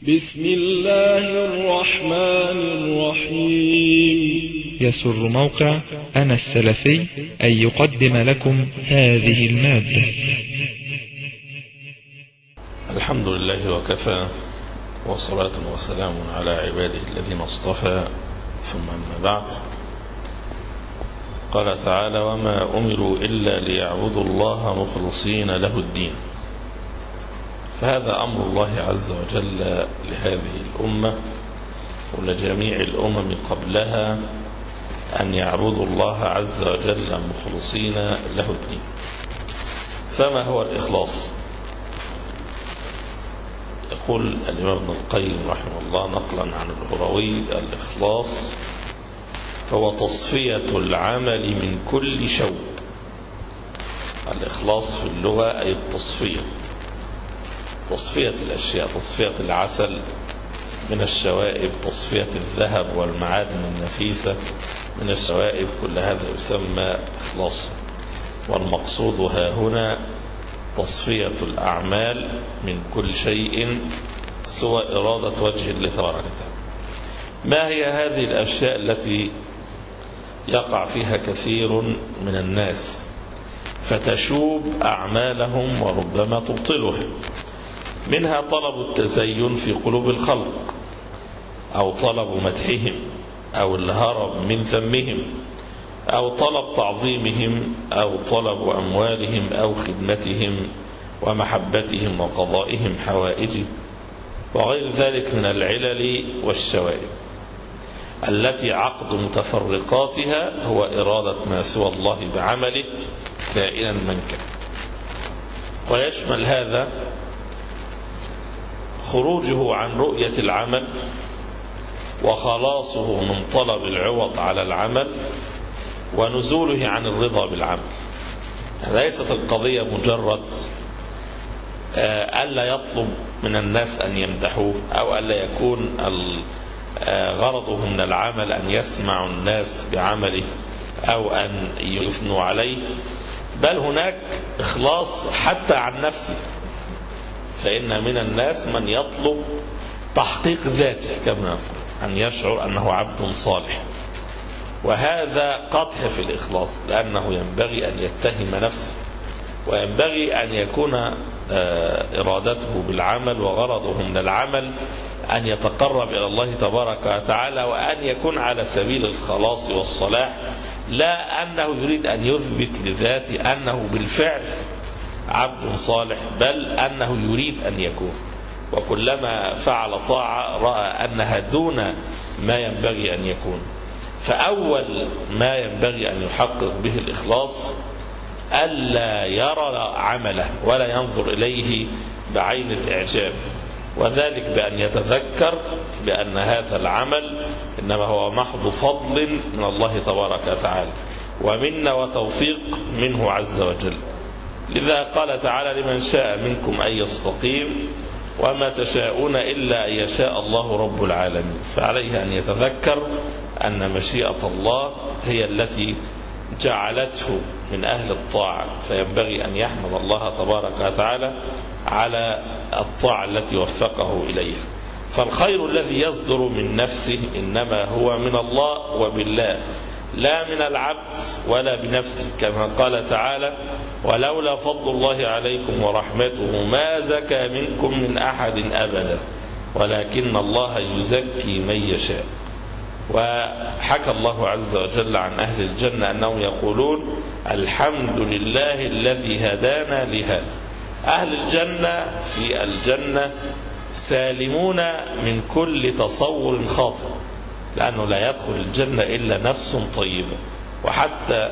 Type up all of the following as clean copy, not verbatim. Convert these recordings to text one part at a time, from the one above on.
بسم الله الرحمن الرحيم. يسر موقع أنا السلفي أن يقدم لكم هذه المادة. الحمد لله وكفى، وصلاة وسلام على عباده الذين اصطفى، ثم أما بعد. قال تعالى: وما أمروا إلا ليعبدوا الله مخلصين له الدين. فهذا أمر الله عز وجل لهذه الأمة ولجميع الأمم قبلها، أن يعبدوا الله عز وجل مخلصين له الدين. فما هو الإخلاص؟ يقول الإمام ابن القيم رحمه الله نقلا عن الهروي: الإخلاص هو تصفية العمل من كل شوب. الإخلاص في اللغة أي التصفية، تصفية الأشياء، تصفية العسل من الشوائب، تصفية الذهب والمعادن النفيسة من الشوائب، كل هذا يسمى إخلاص. والمقصود ها هنا تصفية الأعمال من كل شيء سوى إرادة وجه الله تبارك وتعالى. ما هي هذه الأشياء التي يقع فيها كثير من الناس فتشوب أعمالهم وربما تبطلها؟ منها طلب التزين في قلوب الخلق، أو طلب مدحهم، أو الهرب من ذمهم، أو طلب تعظيمهم، أو طلب أموالهم، أو خدمتهم ومحبتهم وقضائهم حوائجهم، وغير ذلك من العلل والشوائب التي عقد متفرقاتها هو إرادة ما سوى الله بعمله كائنا من كان. ويشمل هذا خروجه عن رؤية العمل وخلاصه من طلب العوض على العمل ونزوله عن الرضا بالعمل. ليست القضية مجرد ألا يطلب من الناس أن يمدحوه، أو ألا يكون غرضه من العمل أن يسمع الناس بعمله أو أن يثنوا عليه، بل هناك إخلاص حتى عن نفسه. فإن من الناس من يطلب تحقيق ذاته، كما أن يشعر أنه عبد صالح، وهذا قدح في الإخلاص، لأنه ينبغي أن يتهم نفسه، وينبغي أن يكون إرادته بالعمل وغرضه من العمل أن يتقرب إلى الله تبارك وتعالى، وأن يكون على سبيل الخلاص والصلاح، لا أنه يريد أن يثبت لذاته أنه بالفعل عبد صالح، بل أنه يريد أن يكون. وكلما فعل طاعة رأى أنها دون ما ينبغي أن يكون. فأول ما ينبغي أن يحقق به الإخلاص ألا يرى عمله ولا ينظر إليه بعين الإعجاب، وذلك بأن يتذكر بأن هذا العمل إنما هو محض فضل من الله تبارك وتعالى ومنة وتوفيق منه عز وجل. لذا قال تعالى: لمن شاء منكم أن يستقيم وما تشاءون إلا أن يشاء الله رب العالمين. فعليه أن يتذكر أن مشيئة الله هي التي جعلته من أهل الطاعة، فينبغي أن يحمد الله تبارك وتعالى على الطاعة التي وفقه إليها. فالخير الذي يصدر من نفسه إنما هو من الله وبالله، لا من العبد ولا بنفسه، كما قال تعالى: ولولا فضل الله عليكم ورحمته ما زكى منكم من أحد أبدا ولكن الله يزكي من يشاء. وحكى الله عز وجل عن أهل الجنة أنهم يقولون: الحمد لله الذي هدانا لهذا. أهل الجنة في الجنة سالمون من كل تصور خاطئ، لأنه لا يدخل الجنة إلا نفس طيبة. وحتى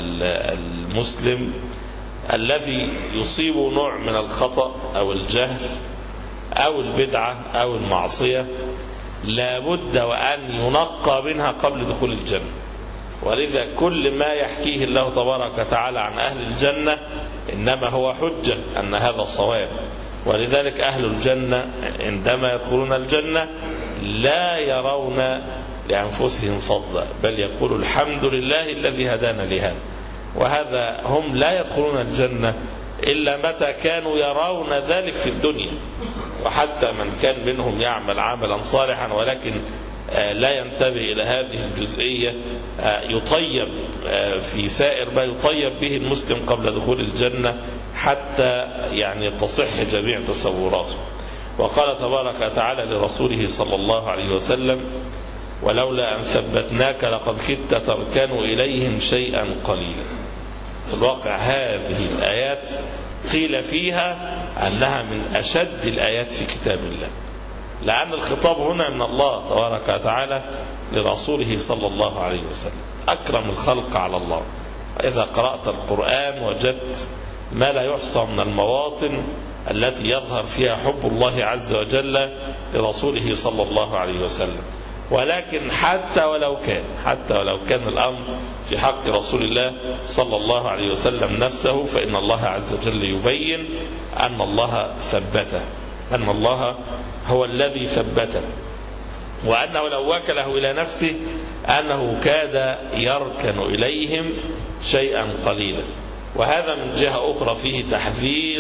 المسلم الذي يصيب نوع من الخطأ أو الجهل أو البدعة أو المعصية لا بد وأن ينقى منها قبل دخول الجنة. ولذا كل ما يحكيه الله تبارك وتعالى عن أهل الجنة إنما هو حجة أن هذا صواب. ولذلك أهل الجنة عندما يدخلون الجنة لا يرون لأنفسهم فضلا، بل يقول: الحمد لله الذي هدانا لهذا. وهذا هم لا يدخلون الجنة إلا متى كانوا يرون ذلك في الدنيا، وحتى من كان منهم يعمل عملا صالحا ولكن لا ينتبه إلى هذه الجزئية يطيب في سائر ما يطيب به المسلم قبل دخول الجنة حتى يعني تصح جميع تصوراته. وقال تبارك وتعالى لرسوله صلى الله عليه وسلم: ولولا أن ثبتناك لقد كدت تركن إليهم شيئا قليلا. في الواقع هذه الآيات قيل فيها أنها من أشد الآيات في كتاب الله، لأن الخطاب هنا من الله تبارك وتعالى لرسوله صلى الله عليه وسلم، أكرم الخلق على الله. إذا قرأت القرآن وجدت ما لا يحصى من المواطن التي يظهر فيها حب الله عز وجل لرسوله صلى الله عليه وسلم. ولكن حتى ولو كان الأمر في حق رسول الله صلى الله عليه وسلم نفسه، فإن الله عز وجل يبين أن الله ثبته، أن الله هو الذي ثبته، وأنه لو وكله إلى نفسه أنه كاد يركن إليهم شيئا قليلا. وهذا من جهة أخرى فيه تحذير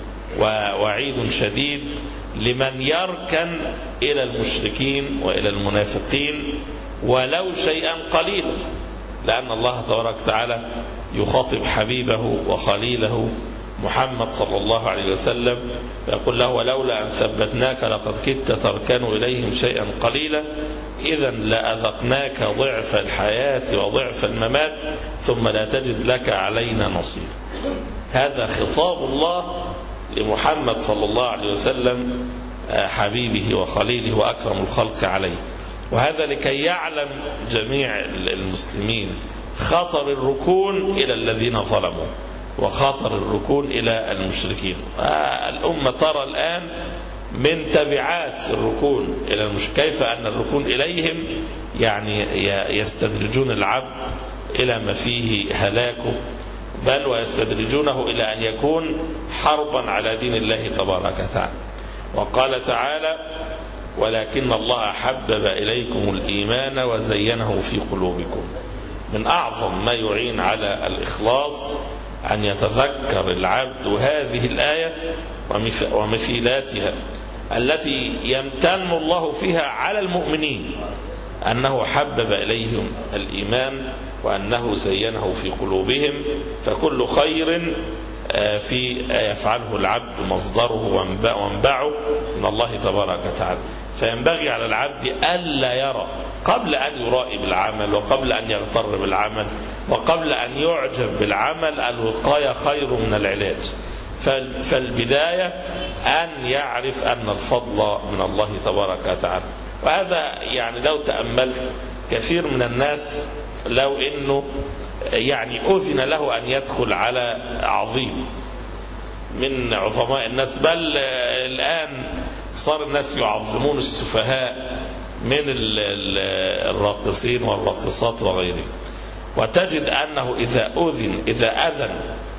ووعيد شديد لمن يركن إلى المشركين وإلى المنافقين ولو شيئا قليلا، لأن الله تبارك وتعالى يخاطب حبيبه وخليله محمد صلى الله عليه وسلم يقول له: ولولا أن ثبتناك لقد كدت تركن إليهم شيئا قليلا إذا لأذقناك ضعف الحياة وضعف الممات ثم لا تجد لك علينا نصير. هذا خطاب الله لمحمد صلى الله عليه وسلم حبيبه وخليله وأكرم الخلق عليه. وهذا لكي يعلم جميع المسلمين خطر الركون إلى الذين ظلموا وخطر الركون إلى المشركين. الأمة ترى الآن من تبعات الركون إلى المشركين كيف أن الركون إليهم يعني يستدرجون العبد إلى ما فيه هلاكه، بل ويستدرجونه إلى أن يكون حربا على دين الله تبارك وتعالى. وقال تعالى: ولكن الله حبب إليكم الإيمان وزينه في قلوبكم. من أعظم ما يعين على الإخلاص أن يتذكر العبد هذه الآية ومثيلاتها التي يمتن الله فيها على المؤمنين، أنه حبب إليهم الإيمان وأنه زينه في قلوبهم. فكل خير في يفعله العبد مصدره وانبعه من الله تبارك وتعالى. فينبغي على العبد ألا يرى قبل أن يرائي بالعمل وقبل أن يغتر بالعمل وقبل أن يعجب بالعمل الوقاية خير من العلاج. فالبداية أن يعرف أن الفضل من الله تبارك وتعالى. وهذا يعني لو تأملت كثير من الناس لو أنه يعني أذن له أن يدخل على عظيم من عظماء الناس، بل الآن صار الناس يعظمون السفهاء من الراقصين والراقصات وغيرهم، وتجد أنه إذا أذن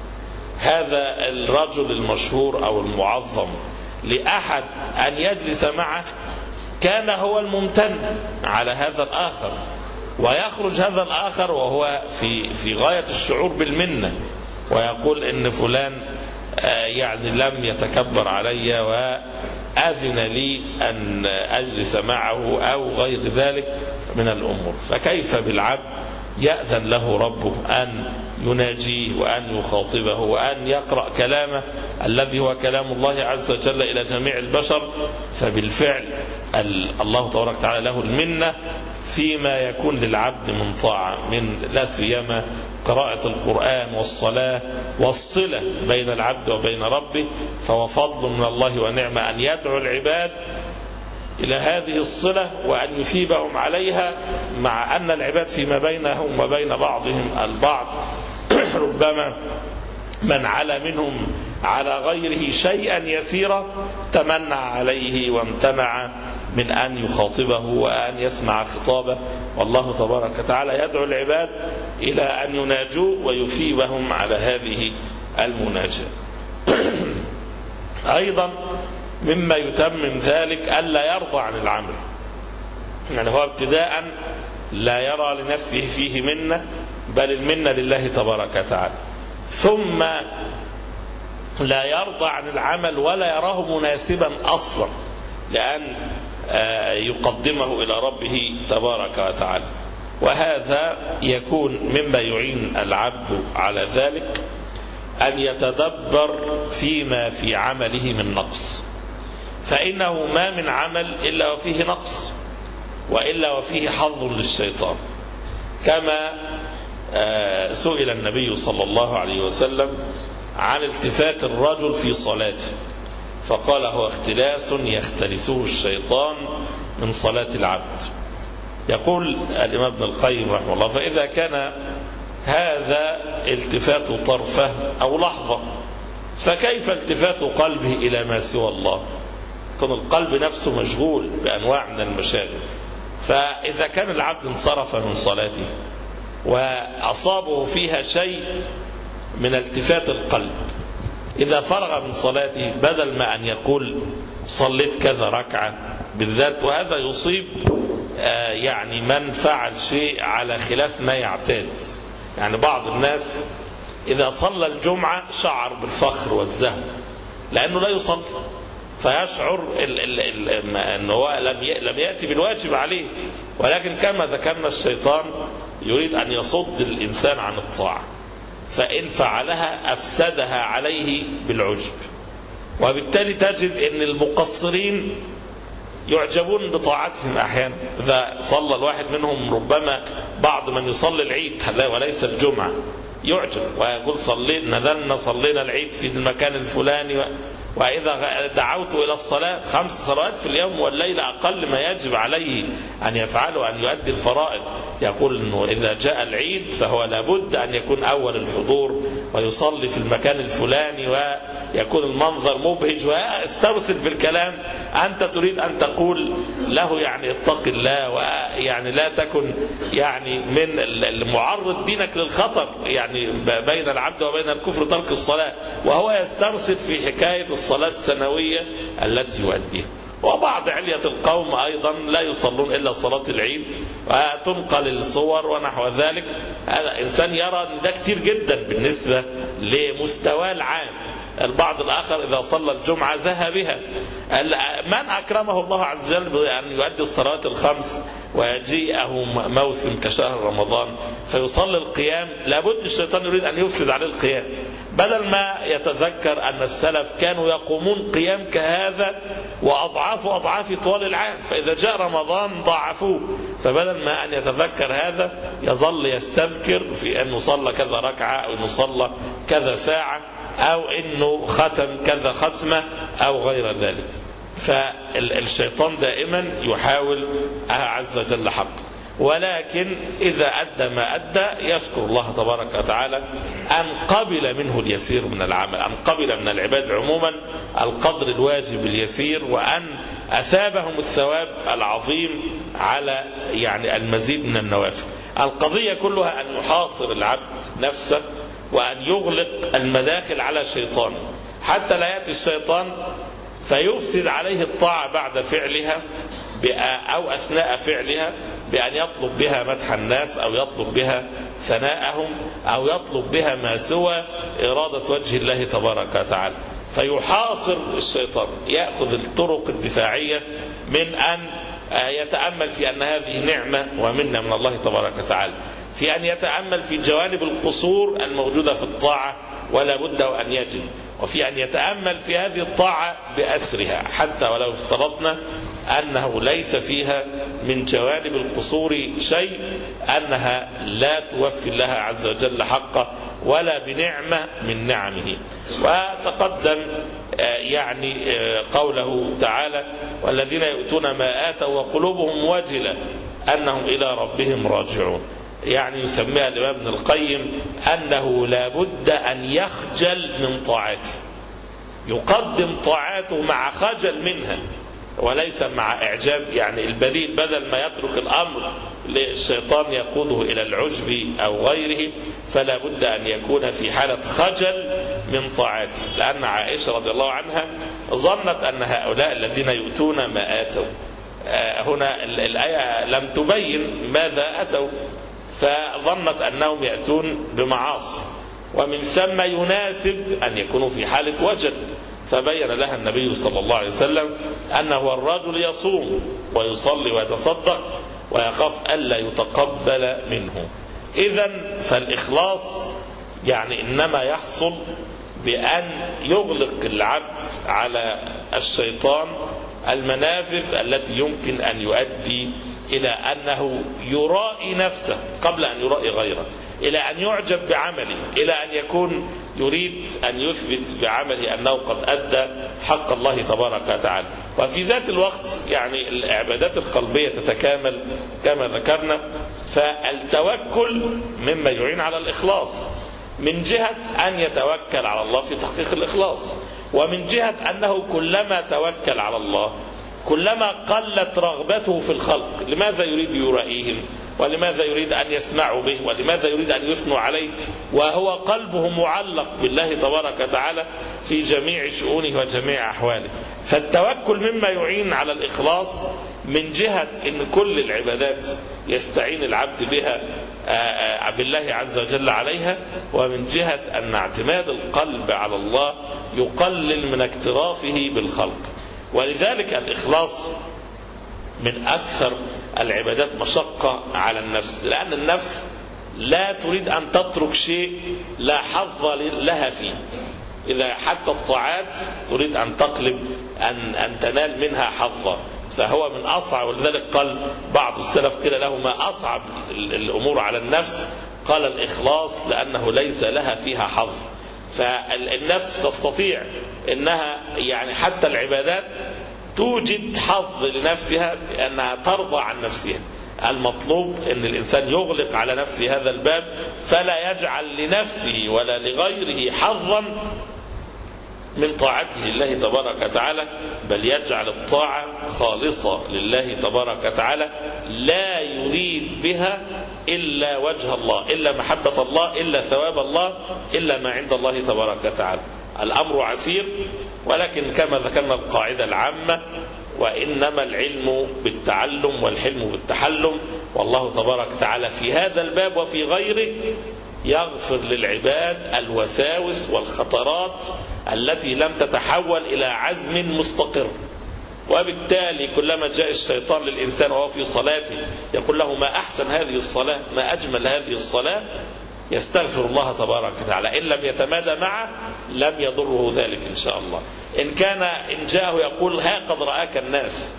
هذا الرجل المشهور أو المعظم لأحد أن يجلس معه كان هو الممتن على هذا الآخر، ويخرج هذا الآخر وهو في غاية الشعور بالمنة ويقول إن فلان يعني لم يتكبر علي وأذن لي أن أجلس معه أو غير ذلك من الأمور. فكيف بالعبد يأذن له ربه أن يناجيه وأن يخاطبه وأن يقرأ كلامه الذي هو كلام الله عز وجل إلى جميع البشر؟ فبالفعل الله تبارك وتعالى له المنة فيما يكون للعبد من طاعة، من لا سيما قراءة القرآن والصلاة والصلة بين العبد وبين ربه. فهو فضل من الله ونعمة أن يدعو العباد إلى هذه الصلة وأن يثيبهم عليها، مع أن العباد فيما بينهم وبين بعضهم البعض ربما من على منهم على غيره شيئا يسيرا تمنع عليه وامتنع من أن يخاطبه وأن يسمع خطابه. والله تبارك وتعالى يدعو العباد إلى أن يناجوه ويثيبهم على هذه المناجاة. أيضا مما يتمم ذلك ألا يرضى عن العمل، يعني هو ابتداء لا يرى لنفسه فيه منة، بل المنة لله تبارك وتعالى. ثم لا يرضى عن العمل ولا يراه مناسبا أصلا لأن يقدمه إلى ربه تبارك وتعالى. وهذا يكون مما يعين العبد على ذلك أن يتدبر فيما في عمله من نقص، فإنه ما من عمل إلا وفيه نقص وإلا وفيه حظ للشيطان. كما سئل النبي صلى الله عليه وسلم عن التفات الرجل في صلاته فقال هو اختلاس يختلسه الشيطان من صلاة العبد. يقول الإمام ابن القيم رحمه الله فإذا كان هذا التفات طرفه أو لحظة فكيف التفات قلبه إلى ما سوى الله؟ كان القلب نفسه مشغول بأنواع من المشاغل. فإذا كان العبد انصرف من صلاته وأصابه فيها شيء من التفات القلب، إذا فرغ من صلاته بدل ما أن يقول صليت كذا ركعة بالذات، وهذا يصيب يعني من فعل شيء على خلاف ما يعتاد. يعني بعض الناس إذا صلى الجمعة شعر بالفخر والزهو لأنه لا يصلي، فيشعر أنه لم يأتي بالواجب عليه، ولكن كما ذكرنا الشيطان يريد أن يصد الإنسان عن الطاعة، فإن فعلها أفسدها عليه بالعجب. وبالتالي تجد أن المقصرين يعجبون بطاعتهم أحيانا. إذا صلى الواحد منهم ربما بعض من يصلي العيد وليس الجمعة يعجب ويقول نزلنا صلينا العيد في المكان الفلاني، وإذا دعوت إلى الصلاة 5 صلوات في اليوم والليلة أقل ما يجب عليه أن يفعله أن يؤدي الفرائض، يقول أنه إذا جاء العيد فهو لابد أن يكون أول الحضور ويصلي في المكان الفلاني ويكون المنظر مبهج، ويسترسل في الكلام. أنت تريد أن تقول له يعني اتق الله، ويعني لا تكن يعني من المعرض دينك للخطر يعني بين العبد وبين الكفر ترك الصلاة، وهو يسترسل في حكاية الصلاة السنوية التي يؤديها. وبعض علية القوم أيضا لا يصلون إلا صلاة العيد وتنقل الصور ونحو ذلك. هذا إنسان يرى أن ده كتير جدا بالنسبة لمستوى العام. البعض الآخر إذا صلى الجمعة زهى بها. من أكرمه الله عز وجل بأن يؤدي الصلوات ال5 ويجيئه موسم كشهر رمضان فيصلي القيام، لابد الشيطان يريد أن يفسد عليه القيام، بدل ما يتذكر أن السلف كانوا يقومون قيام كهذا وأضعاف طوال العام، فإذا جاء رمضان ضاعفوه. فبدل ما أن يتذكر هذا يظل يستذكر في أنه صلى كذا ركعة أو أنه صلى كذا ساعة أو أنه ختم كذا ختمة أو غير ذلك. فالشيطان دائما يحاول عز وجل حق، ولكن إذا أدى ما أدى يشكر الله تبارك وتعالى أن قبل منه اليسير من العمل، أن قبل من العباد عموما القدر الواجب اليسير، وأن أثابهم الثواب العظيم على يعني المزيد من النوافل. القضية كلها أن يحاصر العبد نفسه وأن يغلق المداخل على الشيطان حتى لا يأتي الشيطان فيفسد عليه الطاعة بعد فعلها أو أثناء فعلها بأن يطلب بها مدح الناس أو يطلب بها ثناءهم أو يطلب بها ما سوى إرادة وجه الله تبارك وتعالى، فيحاصر الشيطان. يأخذ الطرق الدفاعية من أن يتأمل في أن هذه نعمة ومنة من الله تبارك وتعالى، في أن يتأمل في جوانب القصور الموجودة في الطاعة ولا بد أن يجد، وفي أن يتأمل في هذه الطاعة بأسرها حتى ولو افترضنا أنه ليس فيها من جوانب القصور شيء، أنها لا توفي لها عز وجل حقه ولا بنعمة من نعمه. وتقدم يعني قوله تعالى والذين يؤتون ما آتوا وقلوبهم وجلة أنهم إلى ربهم راجعون. يعني يسميها الإمام ابن القيم أنه لا بد أن يخجل من طاعته، يقدم طاعاته مع خجل منها وليس مع إعجاب. يعني البديل بدل ما يترك الأمر للشيطان يقوده إلى العجب أو غيره، فلا بد أن يكون في حالة خجل من طاعته. لأن عائشة رضي الله عنها ظنت أن هؤلاء الذين يؤتون ما آتوا، هنا الآية لم تبين ماذا أتوا، فظنت أنهم يأتون بمعاصي، ومن ثم يناسب أن يكونوا في حالة وجل، فبين لها النبي صلى الله عليه وسلم أنه الرجل يصوم ويصلي ويتصدق ويخاف ألا يتقبل منه. إذن فالإخلاص يعني إنما يحصل بأن يغلق العبد على الشيطان المنافذ التي يمكن أن يؤدي إلى أنه يرائي نفسه قبل أن يرائي غيره، إلى أن يعجب بعمله، إلى أن يكون يريد أن يثبت بعمله أنه قد أدى حق الله تبارك وتعالى. وفي ذات الوقت يعني العبادات القلبية تتكامل كما ذكرنا، فالتوكل مما يعين على الإخلاص من جهة أن يتوكل على الله في تحقيق الإخلاص، ومن جهة أنه كلما توكل على الله كلما قلت رغبته في الخلق. لماذا يريد يرائيهم؟ ولماذا يريد أن يسمعوا به؟ ولماذا يريد أن يثنوا عليه وهو قلبه معلق بالله تبارك وتعالى في جميع شؤونه وجميع أحواله؟ فالتوكل مما يعين على الإخلاص من جهة أن كل العبادات يستعين العبد بها بالله عز وجل عليها، ومن جهة أن اعتماد القلب على الله يقلل من اكترافه بالخلق. ولذلك الإخلاص من أكثر العبادات مشقة على النفس، لأن النفس لا تريد أن تترك شيء لا حظ لها فيه. إذا حتى الطاعات تريد أن تقلب أن تنال منها حظا، فهو من أصعب. ولذلك قال بعض السلف قيل له ما أصعب الأمور على النفس؟ قال الإخلاص، لأنه ليس لها فيها حظ. فالنفس تستطيع أنها يعني حتى العبادات توجد حظ لنفسها بأنها ترضى عن نفسها. المطلوب أن الإنسان يغلق على نفسه هذا الباب، فلا يجعل لنفسه ولا لغيره حظا من طاعته لله تبارك وتعالى، بل يجعل الطاعة خالصة لله تبارك وتعالى، لا يريد بها إلا وجه الله، إلا محبة الله، إلا ثواب الله، إلا ما عند الله تبارك وتعالى. الأمر عسير، ولكن كما ذكرنا القاعدة العامة: وإنما العلم بالتعلم والحلم بالتحلم. والله تبارك وتعالى في هذا الباب وفي غيره يغفر للعباد الوساوس والخطرات التي لم تتحول إلى عزم مستقر. وبالتالي كلما جاء الشيطان للإنسان وهو في صلاته يقول له: ما أحسن هذه الصلاة، ما أجمل هذه الصلاة، يستغفر الله تبارك وتعالى. إن لم يتمادى معه لم يضره ذلك إن شاء الله. إن جاءه يقول: ها قد رآك الناس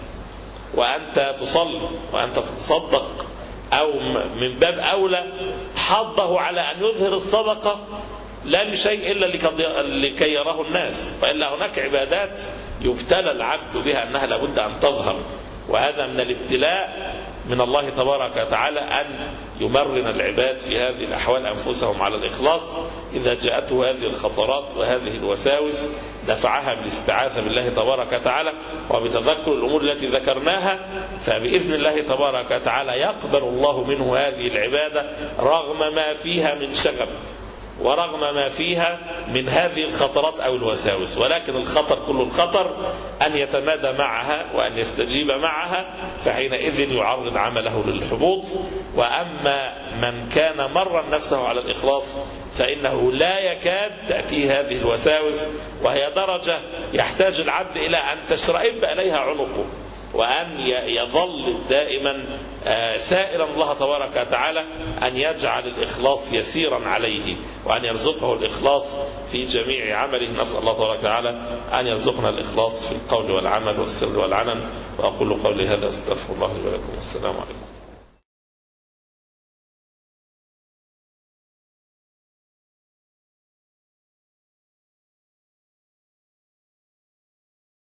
وأنت تصلي وأنت تتصدق، أو من باب أولى حضه على أن يظهر الصدقة لا لشيء إلا لكي يراه الناس، وإلا هناك عبادات يبتلى العبد بها أنها لابد أن تظهر، وهذا من الابتلاء من الله تبارك وتعالى أن يمرن العباد في هذه الأحوال أنفسهم على الإخلاص. إذا جاءته هذه الخطرات وهذه الوساوس دفعها بالاستعاذة بالله تبارك وتعالى وبتذكر الأمور التي ذكرناها، فبإذن الله تبارك وتعالى يقبل الله منه هذه العبادة رغم ما فيها من شغب ورغم ما فيها من هذه الخطرات أو الوساوس. ولكن الخطر كل الخطر أن يتمادى معها وأن يستجيب معها، فحينئذ يعرض عمله للحبوط. وأما من كان مرن نفسه على الإخلاص فإنه لا يكاد تأتي هذه الوساوس، وهي درجة يحتاج العبد إلى أن تشرئب إليها عنقه، وأن يظل دائما سائلا الله تبارك وتعالى أن يجعل الإخلاص يسيرا عليه، وأن يرزقه الإخلاص في جميع عمله. نسأل الله تبارك وتعالى أن يرزقنا الإخلاص في القول والعمل والسر والعلن. وأقول قولي هذا، استغفر الله لي ولكم، والسلام عليكم.